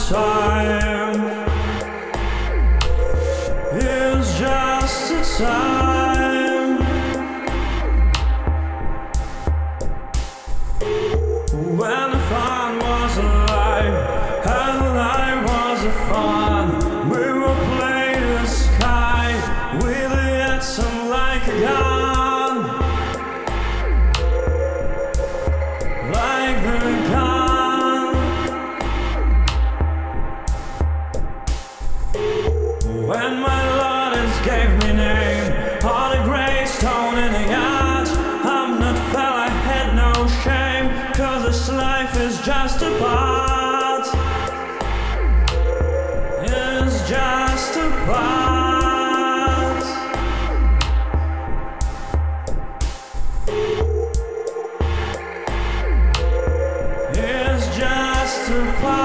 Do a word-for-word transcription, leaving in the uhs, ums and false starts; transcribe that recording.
time is just a time when the fun was alive and life was a fun. We will play the sky with the atom like a gun, like the gun. When my Lord gave me name on a gravestone in a yard, I'm not fell, I had no shame, cause this life is just a part, it's just a part. It's just a part.